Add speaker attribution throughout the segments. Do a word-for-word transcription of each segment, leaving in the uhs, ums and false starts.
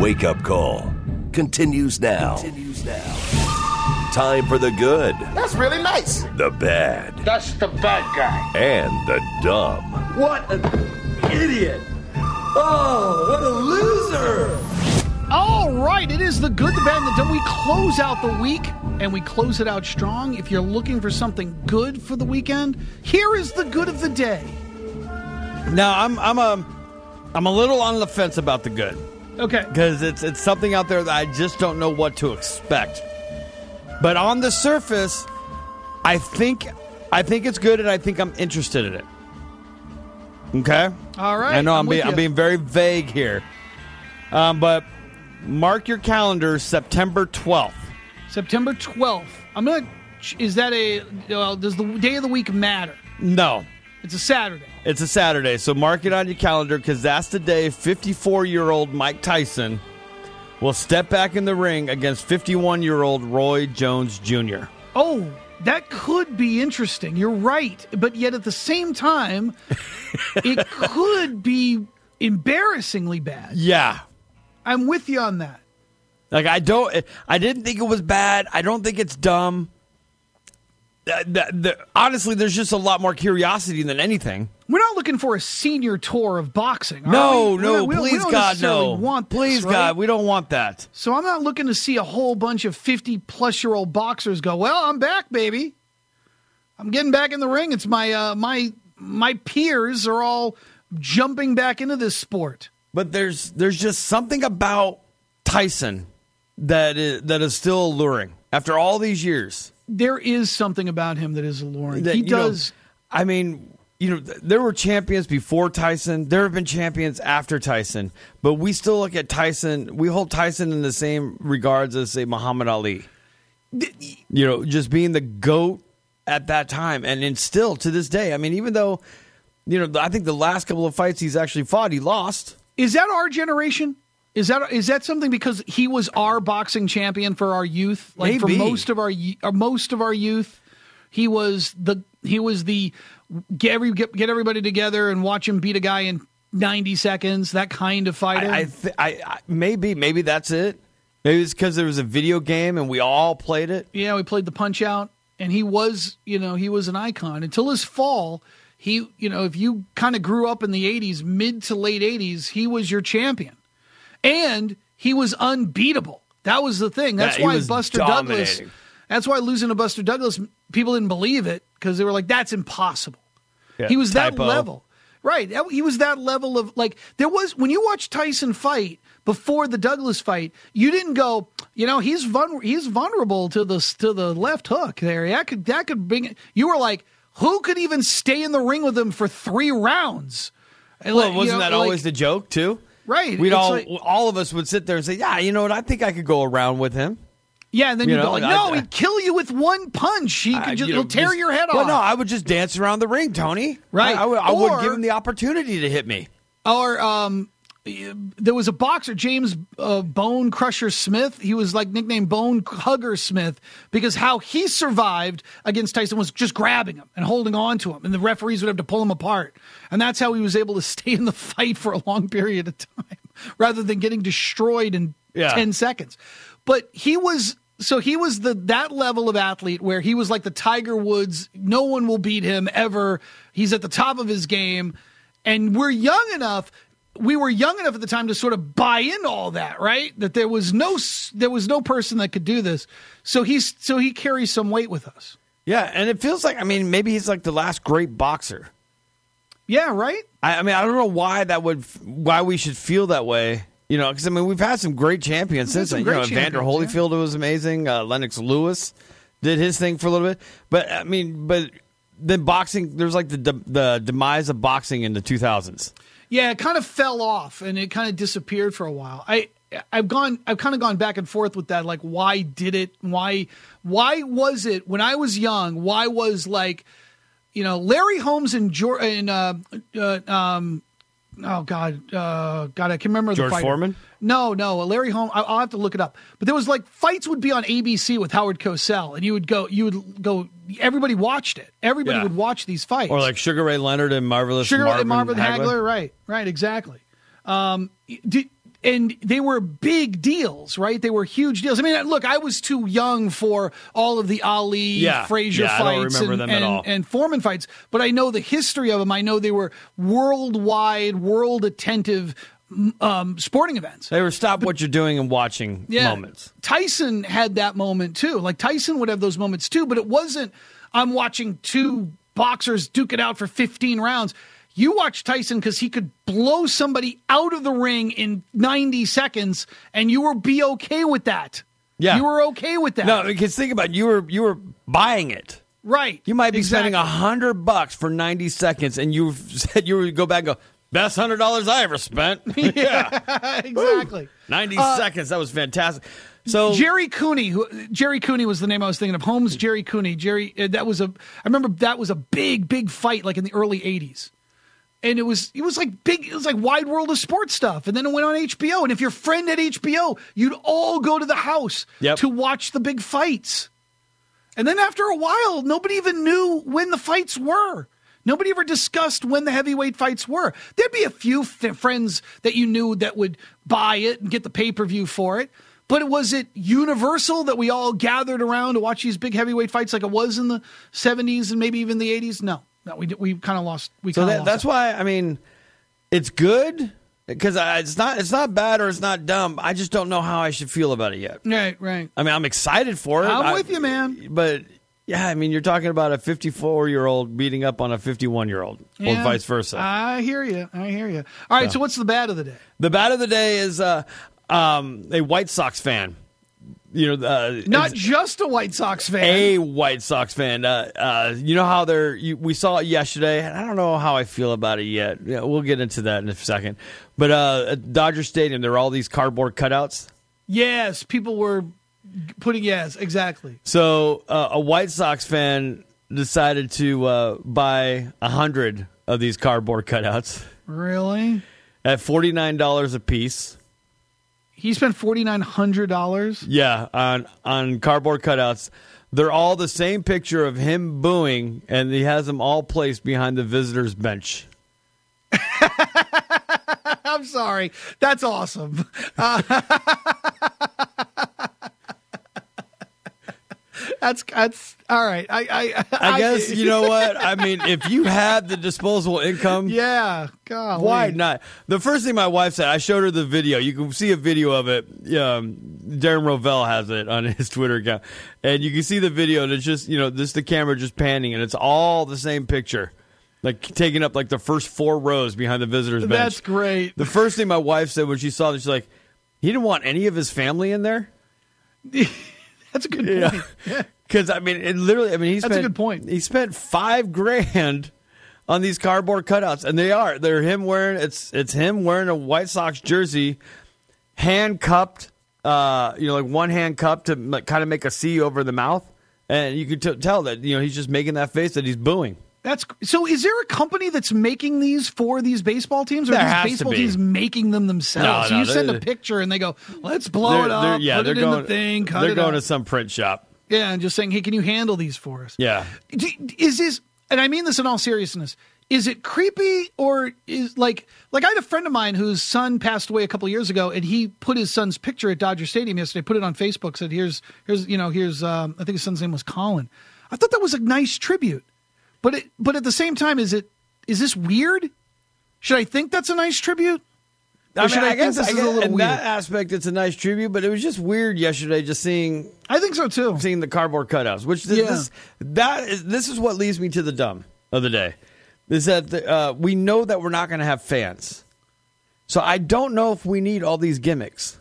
Speaker 1: wake-up call continues now. Continues now. Time for the good.
Speaker 2: That's really nice.
Speaker 1: The bad.
Speaker 2: That's the bad guy.
Speaker 1: And the dumb.
Speaker 3: What an idiot. Oh, what a loser.
Speaker 4: All right, it is the good, the bad, and the dumb. We close out the week, and we close it out strong. If you're looking for something good for the weekend, here is the good of the day.
Speaker 5: Now, I'm I'm a I'm a little on the fence about the good.
Speaker 4: Okay.
Speaker 5: Because it's it's something out there that I just don't know what to expect. But on the surface, I think I think it's good, and I think I'm interested in it. Okay?
Speaker 4: All right.
Speaker 5: I know I'm,
Speaker 4: I'm,
Speaker 5: being,
Speaker 4: with you.
Speaker 5: I'm being very vague here. Um, but mark your calendar, September twelfth.
Speaker 4: September twelfth. I'm going to... Is that a... Uh, does the day of the week matter?
Speaker 5: No.
Speaker 4: It's a Saturday.
Speaker 5: It's a Saturday, so mark it on your calendar because that's the day fifty-four-year-old Mike Tyson will step back in the ring against fifty-one-year-old Roy Jones Junior
Speaker 4: Oh, that could be interesting. You're right. But yet at the same time, it could be embarrassingly bad.
Speaker 5: Yeah.
Speaker 4: I'm with you on that.
Speaker 5: Like, I don't, I didn't think it was bad. I don't think it's dumb. Uh, the, the, honestly, there's just a lot more curiosity than anything.
Speaker 4: We're not looking for a senior tour of boxing. Are
Speaker 5: No,
Speaker 4: we?
Speaker 5: no,
Speaker 4: We're not- we don't- we
Speaker 5: please
Speaker 4: don't
Speaker 5: God,
Speaker 4: necessarily
Speaker 5: no.
Speaker 4: Want this,
Speaker 5: please
Speaker 4: right?
Speaker 5: God, we don't want that.
Speaker 4: So I'm not looking to see a whole bunch of fifty-plus-year-old boxers go, well, I'm back, baby. I'm getting back in the ring. It's my uh, my my peers are all jumping back into this sport.
Speaker 5: But there's there's just something about Tyson that is, that is still alluring after all these years.
Speaker 4: There is something about him that is alluring.
Speaker 5: That,
Speaker 4: he
Speaker 5: you know,
Speaker 4: does.
Speaker 5: I mean, you know, there were champions before Tyson. There have been champions after Tyson. But we still look at Tyson. We hold Tyson in the same regards as, say, Muhammad Ali. You know, just being the GOAT at that time. And, and still, to this day, I mean, even though, you know, I think the last couple of fights he's actually fought, he lost.
Speaker 4: Is that our generation? Is that is that something because he was our boxing champion for our youth? Like
Speaker 5: Maybe.
Speaker 4: for most of our or most of our youth, he was the he was the get every get, get everybody together and watch him beat a guy in ninety seconds. That kind of fighter.
Speaker 5: I, I, th- I, I maybe maybe that's it. Maybe it's because there was a video game and we all played it.
Speaker 4: Yeah, we played the Punch Out, and he was you know he was an icon until his fall. He you know if you kind of grew up in the eighties, mid to late eighties, he was your champion. And he was unbeatable. That was the thing. That's
Speaker 5: yeah,
Speaker 4: why Buster
Speaker 5: dominating.
Speaker 4: Douglas. That's why losing to Buster Douglas, people didn't believe it because they were like, "That's impossible."
Speaker 5: Yeah,
Speaker 4: he was
Speaker 5: typo.
Speaker 4: that level, right? He was that level of like there was when you watch Tyson fight before the Douglas fight, you didn't go, you know, he's vul- he's vulnerable to the to the left hook there. That could that could bring it. You were like, who could even stay in the ring with him for three rounds?
Speaker 5: Well,
Speaker 4: Like,
Speaker 5: wasn't
Speaker 4: you know,
Speaker 5: that
Speaker 4: like-
Speaker 5: always the joke too?
Speaker 4: Right.
Speaker 5: We'd
Speaker 4: It's
Speaker 5: all
Speaker 4: like-
Speaker 5: all of us would sit there and say, "Yeah, you know what? I think I could go around with him."
Speaker 4: Yeah, and then
Speaker 5: You
Speaker 4: you
Speaker 5: know,
Speaker 4: go like,
Speaker 5: I-
Speaker 4: no,
Speaker 5: I-
Speaker 4: he'd kill you with one punch. He
Speaker 5: I-
Speaker 4: could just,
Speaker 5: you know,
Speaker 4: he'll tear
Speaker 5: just-
Speaker 4: your head
Speaker 5: well,
Speaker 4: off.
Speaker 5: no, I would just dance around the ring, Tony.
Speaker 4: Right.
Speaker 5: I, I would, I would
Speaker 4: Or-
Speaker 5: give him the opportunity to hit me.
Speaker 4: Or um, there was a boxer, James uh, Bone Crusher Smith. He was like nicknamed Bone Hugger Smith because how he survived against Tyson was just grabbing him and holding on to him, and the referees would have to pull him apart. And that's how he was able to stay in the fight for a long period of time rather than getting destroyed in
Speaker 5: Yeah.
Speaker 4: ten seconds. But he was... So he was the that level of athlete where he was like the Tiger Woods. No one will beat him ever. He's at the top of his game. And we're young enough. We were young enough at the time to sort of buy into all that, right? That there was no there was no person that could do this. So he's so he carries some weight with us.
Speaker 5: Yeah, and it feels like I mean maybe he's like the last great boxer.
Speaker 4: Yeah, right?
Speaker 5: I, I mean I don't know why that would why we should feel that way. You know, because I mean we've had some great champions
Speaker 4: We've had
Speaker 5: since
Speaker 4: some
Speaker 5: then. You
Speaker 4: great
Speaker 5: know, Evander
Speaker 4: champions,
Speaker 5: Holyfield was amazing. Uh, Lennox Lewis did his thing for a little bit, but I mean, but then boxing there's like the de- the demise of boxing in the two thousands.
Speaker 4: Yeah, it kind of fell off and it kind of disappeared for a while. I I've gone I've kind of gone back and forth with that. Like, why did it? Why why was it when I was young? Why was like, you know, Larry Holmes and George and uh, uh, um. Oh God, uh, God! I can remember the
Speaker 5: George
Speaker 4: fighter.
Speaker 5: Foreman?
Speaker 4: No, no, Larry Holmes. I'll have to look it up. But there was like fights would be on A B C with Howard Cosell, and you would go, you would go. Everybody watched it. Everybody
Speaker 5: Yeah.
Speaker 4: would watch these fights.
Speaker 5: Or like Sugar Ray Leonard and Marvelous
Speaker 4: Sugar
Speaker 5: Marvin,
Speaker 4: and Marvin
Speaker 5: Hagler.
Speaker 4: Hagler. Right, right, exactly. Um, did, and they were big deals, right? They were huge deals. I mean, look, I was too young for all of the Ali,
Speaker 5: Yeah.
Speaker 4: Frazier
Speaker 5: Yeah, I don't
Speaker 4: fights
Speaker 5: remember
Speaker 4: and,
Speaker 5: them at
Speaker 4: and,
Speaker 5: all.
Speaker 4: and Foreman fights, but I know the history of them. I know they were worldwide, world attentive um, sporting events.
Speaker 5: They were stop what you're doing and watching
Speaker 4: Yeah.
Speaker 5: moments.
Speaker 4: Tyson had that moment too. Like Tyson would have those moments too, but it wasn't, I'm watching two boxers duke it out for fifteen rounds. You watch Tyson because he could blow somebody out of the ring in ninety seconds, and you were be okay with that.
Speaker 5: Yeah.
Speaker 4: You were okay with that.
Speaker 5: No, because think about it, you were you were buying it.
Speaker 4: Right.
Speaker 5: You might be
Speaker 4: Exactly.
Speaker 5: spending a hundred bucks for ninety seconds, and you said you would go back and go, best hundred dollars I ever spent. yeah,
Speaker 4: Exactly.
Speaker 5: ninety
Speaker 4: Uh,
Speaker 5: seconds. That was fantastic. So
Speaker 4: Jerry Cooney, who Jerry Cooney was the name I was thinking of. Holmes Jerry Cooney. Jerry, uh, that was a. I remember that was a big, big fight, like in the early eighties, and it was it was like big. It was like Wide World of Sports stuff, and then it went on H B O. And if your friend at H B O, you'd all go to the house
Speaker 5: Yep.
Speaker 4: to watch the big fights. And then after a while, nobody even knew when the fights were. Nobody ever discussed when the heavyweight fights were. There'd be a few f- friends that you knew that would buy it and get the pay-per-view for it. But was it universal that we all gathered around to watch these big heavyweight fights like it was in the seventies and maybe even the eighties? No. No, we we kind of lost. We
Speaker 5: So
Speaker 4: kind of
Speaker 5: that,
Speaker 4: lost
Speaker 5: that's
Speaker 4: that.
Speaker 5: why I mean, it's good because it's not it's not bad or it's not dumb. I just don't know how I should feel about it yet.
Speaker 4: Right, right.
Speaker 5: I mean, I'm excited for it.
Speaker 4: I'm
Speaker 5: I-
Speaker 4: with you, man.
Speaker 5: But yeah, I mean, you're talking about a fifty-four year old beating up on a fifty-one year old, or
Speaker 4: Yeah,
Speaker 5: vice versa.
Speaker 4: I hear you. I hear you. All right, so what's the bad of the day?
Speaker 5: the bad of the day is uh, um, a White Sox fan. You know, uh,
Speaker 4: Not
Speaker 5: it's
Speaker 4: just a White Sox fan.
Speaker 5: a White Sox fan. Uh, uh, you know how they're. You, we saw it yesterday, and I don't know how I feel about it yet. Yeah, we'll get into that in a second. But uh, at Dodger Stadium, there are all these cardboard cutouts.
Speaker 4: Yes, people were putting, yes, exactly.
Speaker 5: So uh, a White Sox fan decided to uh, buy a hundred of these cardboard cutouts
Speaker 4: Really?
Speaker 5: at forty-nine dollars a piece.
Speaker 4: He spent four thousand nine hundred dollars?
Speaker 5: Yeah, on on cardboard cutouts. They're all the same picture of him booing, and he has them all placed behind the visitors' bench.
Speaker 4: I'm sorry. That's awesome. Uh, that's that's all right. I I,
Speaker 5: I guess you know what I mean. If you had the disposable income,
Speaker 4: Yeah. God.
Speaker 5: why not? The first thing my wife said, I showed her the video. You can see a video of it. Um, Darren Rovell has it on his Twitter account, and you can see the video. And it's just you know, this the camera just panning, and it's all the same picture, like taking up like the first four rows behind the visitors' bench.
Speaker 4: That's great.
Speaker 5: The first thing my wife said when she saw this, she's like, "He didn't want any of his family in there."
Speaker 4: That's a good point.
Speaker 5: Yeah, because I mean, it literally. I mean, he
Speaker 4: That's a
Speaker 5: spent
Speaker 4: good point.
Speaker 5: He spent five grand on these cardboard cutouts, and they are they're him wearing it's it's him wearing a White Sox jersey, hand cupped, uh, you know, like one hand cupped to like, kind of make a C over the mouth, and you could t- tell that you know he's just making that face that he's booing.
Speaker 4: That's so. Is there a company that's making these for these baseball teams, or
Speaker 5: There
Speaker 4: are
Speaker 5: has to
Speaker 4: these baseball
Speaker 5: be.
Speaker 4: teams making them themselves?
Speaker 5: No,
Speaker 4: so
Speaker 5: no,
Speaker 4: you send
Speaker 5: they're-
Speaker 4: a picture and they go, "Let's blow
Speaker 5: They're-
Speaker 4: it
Speaker 5: they're-
Speaker 4: up,
Speaker 5: yeah,
Speaker 4: put
Speaker 5: they're
Speaker 4: it
Speaker 5: going.
Speaker 4: in the thing, cut
Speaker 5: they're
Speaker 4: it
Speaker 5: going
Speaker 4: up."
Speaker 5: to some print shop.
Speaker 4: Yeah, and just saying, "Hey, can you handle these for us?"
Speaker 5: Yeah.
Speaker 4: D- Is this, and I mean this in all seriousness, is it creepy or is like like I had a friend of mine whose son passed away a couple of years ago, and he put his son's picture at Dodger Stadium yesterday, put it on Facebook, said, "Here's here's you know here's um, I think his son's name was Colin." I thought that was a nice tribute, but it but at the same time, is it is this weird? Should I think that's a nice tribute? Or
Speaker 5: I, mean,
Speaker 4: should I,
Speaker 5: I
Speaker 4: think
Speaker 5: guess,
Speaker 4: this
Speaker 5: I
Speaker 4: is
Speaker 5: guess
Speaker 4: a little
Speaker 5: in
Speaker 4: weird?
Speaker 5: that aspect, it's a nice tribute, but it was just weird yesterday just seeing
Speaker 4: I think so too.
Speaker 5: seeing the cardboard cutouts, which this,
Speaker 4: Yeah.
Speaker 5: this that is this is what leads me to the dumb of the day, is that the, uh, we know that we're not going to have fans, so I don't know if we need all these gimmicks.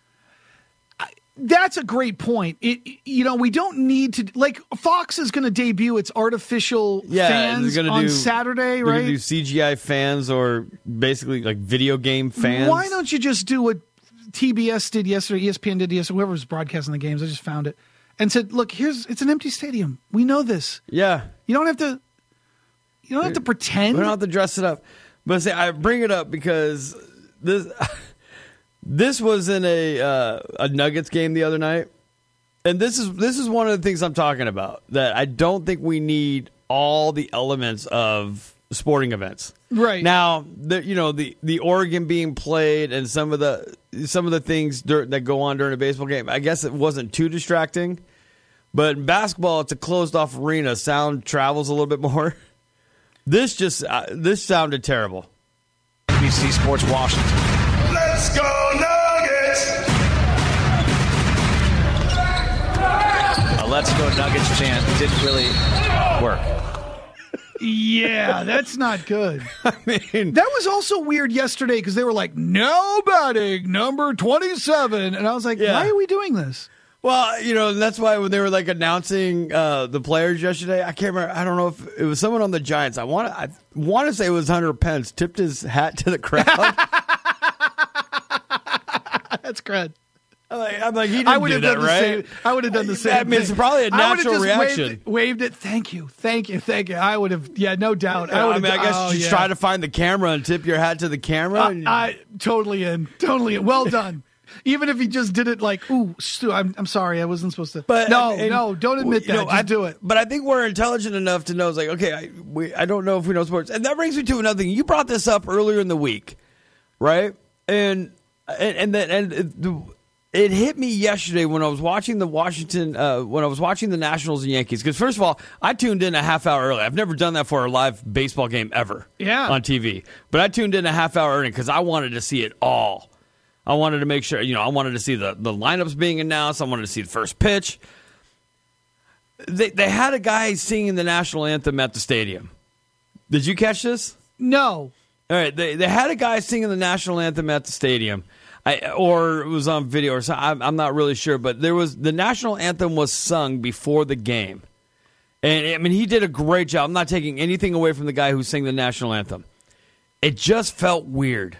Speaker 4: That's a great point. It, you know, we don't need to like Fox is going to debut its artificial
Speaker 5: Yeah,
Speaker 4: fans
Speaker 5: they're gonna
Speaker 4: on
Speaker 5: do,
Speaker 4: Saturday,
Speaker 5: They're going
Speaker 4: right?
Speaker 5: to do C G I fans or basically like video game fans.
Speaker 4: Why don't you just do what T B S did yesterday, E S P N did yesterday, whoever was broadcasting the games? I just found it and said, "Look, here's it's an empty stadium. We know this.
Speaker 5: Yeah,
Speaker 4: You don't have to. You don't have to pretend."
Speaker 5: we don't have to dress it up. But say I bring it up because this this was in a uh, a Nuggets game the other night, and this is this is one of the things I'm talking about, that I don't think we need all the elements of sporting events.
Speaker 4: Right.
Speaker 5: Now, the, you know the the Oregon being played and some of the some of the things dur- that go on during a baseball game. I guess it wasn't too distracting. But in basketball, it's a closed-off arena. Sound travels a little bit more. This just uh, this sounded terrible.
Speaker 6: B C Sports Washington.
Speaker 2: Let's go Nuggets!
Speaker 6: A Let's Go Nuggets chant didn't really work.
Speaker 4: Yeah, that's not good.
Speaker 5: I mean,
Speaker 4: that was also weird yesterday because they were like, no batting, number twenty-seven. And I was like,
Speaker 5: Yeah.
Speaker 4: why are we doing this?
Speaker 5: well, you know, and that's why when they were like announcing uh, the players yesterday, I can't remember. I don't know if it was someone on the Giants. I want to. I want to say it was Hunter Pence tipped his hat to the crowd.
Speaker 4: That's crud.
Speaker 5: I'm like, I'm like, he didn't
Speaker 4: I would
Speaker 5: do
Speaker 4: have
Speaker 5: that,
Speaker 4: done the
Speaker 5: right?
Speaker 4: same. I would have done the same.
Speaker 5: I mean, it's
Speaker 4: thing.
Speaker 5: probably a
Speaker 4: I would've
Speaker 5: natural
Speaker 4: just
Speaker 5: reaction.
Speaker 4: Waved it, waved it. Thank you, thank you, thank you. I would have. Yeah, no doubt.
Speaker 5: I,
Speaker 4: I, would
Speaker 5: mean, I guess
Speaker 4: oh,
Speaker 5: you just
Speaker 4: yeah.
Speaker 5: try to find the camera and tip your hat to the camera.
Speaker 4: Uh,
Speaker 5: and-
Speaker 4: I totally in, totally in. Well done. Even if he just did it like, ooh, Stu, I'm I'm sorry, I wasn't supposed to.
Speaker 5: But
Speaker 4: no,
Speaker 5: and-
Speaker 4: no, don't admit
Speaker 5: you
Speaker 4: that.
Speaker 5: know,
Speaker 4: Just
Speaker 5: I,
Speaker 4: do it.
Speaker 5: But I think we're intelligent enough to know it's like, okay, I, we, I don't know if we know sports, and that brings me to another thing. You brought this up earlier in the week, right? And and and then and it, it hit me yesterday when I was watching the Washington, uh, when I was watching the Nationals and Yankees. Because first of all, I tuned in a half hour early. I've never done that for a live baseball game ever,
Speaker 4: Yeah.
Speaker 5: on T V. But I tuned in a half hour early because I wanted to see it all. I wanted to make sure, you know, I wanted to see the, the lineups being announced. I wanted to see the first pitch. They they had a guy singing the national anthem at the stadium. Did you catch this?
Speaker 4: No.
Speaker 5: All right, they they had a guy singing the national anthem at the stadium, I, or it was on video, or something. I'm, I'm not really sure, but there was the national anthem was sung before the game, and I mean he did a great job. I'm not taking anything away from the guy who sang the national anthem. It just felt weird.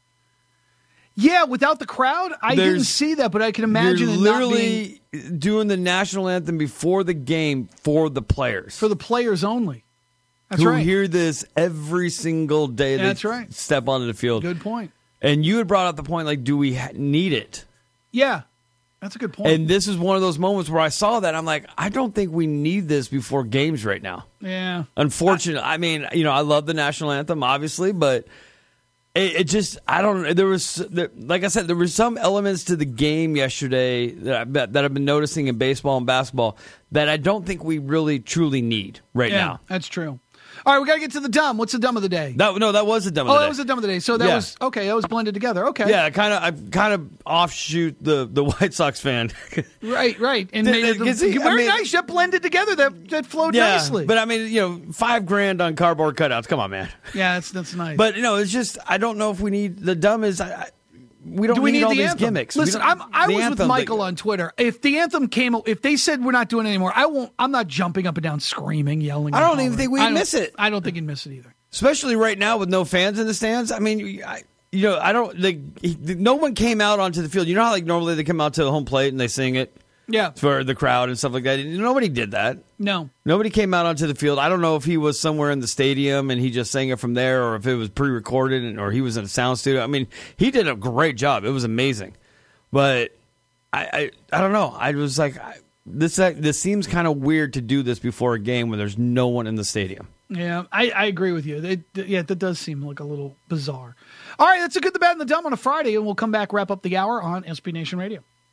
Speaker 4: Yeah, without the crowd, I didn't
Speaker 5: There's-
Speaker 4: see that, but I can imagine
Speaker 5: You're
Speaker 4: it not being
Speaker 5: literally doing the national anthem before the game for the players.
Speaker 4: for the players only. That's
Speaker 5: who
Speaker 4: right.
Speaker 5: hear this every single day they
Speaker 4: That's right.
Speaker 5: step onto the field.
Speaker 4: Good point.
Speaker 5: And you had brought up the point, like, do we ha- need it?
Speaker 4: Yeah, that's a good point.
Speaker 5: And this is one of those moments where I saw that. I'm like, I don't think we need this before games right now.
Speaker 4: yeah.
Speaker 5: Unfortunately, I mean, you know, I love the national anthem, obviously, but it, it just, I don't, there was, there, like I said, there were some elements to the game yesterday that, I, that I've been noticing in baseball and basketball that I don't think we really truly need right
Speaker 4: Yeah,
Speaker 5: now.
Speaker 4: that's true. All right, we got to get to the dumb. What's the dumb of the day?
Speaker 5: That, no, that was a dumb of
Speaker 4: oh,
Speaker 5: the
Speaker 4: that
Speaker 5: day.
Speaker 4: was the dumb of the day. So that
Speaker 5: Yeah.
Speaker 4: was, okay, that was blended together. Okay.
Speaker 5: Yeah, kind of. I kind of offshoot the, the White Sox fan.
Speaker 4: Right, right. And
Speaker 5: Did-
Speaker 4: made it
Speaker 5: did- see, I
Speaker 4: very
Speaker 5: mean-
Speaker 4: nice. That blended together. That that flowed
Speaker 5: yeah,
Speaker 4: nicely.
Speaker 5: but I mean, you know, five grand on cardboard cutouts. Come on, man.
Speaker 4: yeah, that's that's nice.
Speaker 5: But you know, it's just I don't know if we need the dumb is. I, I, we don't
Speaker 4: do we
Speaker 5: need,
Speaker 4: need
Speaker 5: all
Speaker 4: the
Speaker 5: these
Speaker 4: anthem?
Speaker 5: gimmicks. We
Speaker 4: Listen,
Speaker 5: don't-
Speaker 4: I'm, I
Speaker 5: the
Speaker 4: was with
Speaker 5: anthem,
Speaker 4: Michael
Speaker 5: the-
Speaker 4: on Twitter. If the anthem came, if they said we're not doing it anymore, I won't. I'm not jumping up and down, screaming, yelling.
Speaker 5: I
Speaker 4: and
Speaker 5: don't even
Speaker 4: hollering.
Speaker 5: think we'd
Speaker 4: I don't-
Speaker 5: miss it.
Speaker 4: I don't think you'd miss it either.
Speaker 5: especially right now with no fans in the stands. I mean, I, you know, I don't like. No one came out onto the field. You know how like normally they come out to the home plate and they sing it
Speaker 4: Yeah.
Speaker 5: for the crowd and stuff like that. Nobody did that.
Speaker 4: No.
Speaker 5: Nobody came out onto the field. I don't know if he was somewhere in the stadium and he just sang it from there, or if it was pre-recorded, and, or he was in a sound studio. I mean, he did a great job. It was amazing, but I, I, I don't know. I was like, I, this, this seems kind of weird to do this before a game when there's no one in the stadium.
Speaker 4: Yeah, I, I agree with you. It, yeah, that does seem like a little bizarre. All right, that's a good, the bad, and the dumb on a Friday, and we'll come back, wrap up the hour on S B Nation Radio.